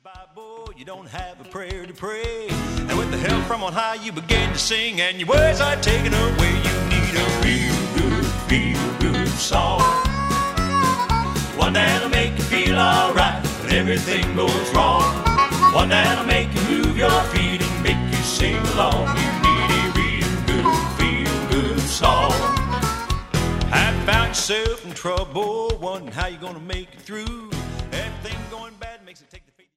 Bible, you don't have a prayer to pray. And with the help from on high, you begin to sing, and your words are taken away. You need a feel good song. One that'll make you feel alright when everything goes wrong. One that'll make you move your feet and make you sing along. You need a feel good song. Have found yourself in trouble, wondering how you're gonna make it through. Everything going bad makes it take the